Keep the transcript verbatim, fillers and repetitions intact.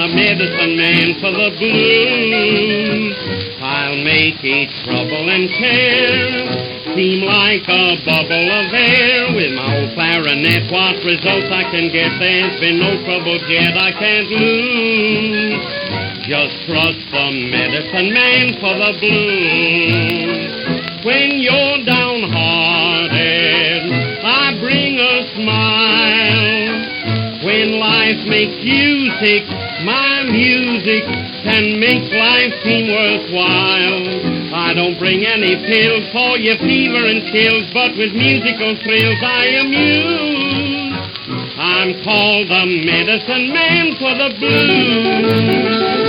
the medicine man for the blues. I'll make each trouble and care seem like a bubble of air. With my old clarinet, what results I can get? There's been no trouble yet I can't lose. Just trust the medicine man for the blues. When you're downhearted, I bring a smile. When life makes you sick, my music can make life seem worthwhile. I don't bring any pills for your fever and chills, but with musical thrills I amuse. I'm called the medicine man for the blues.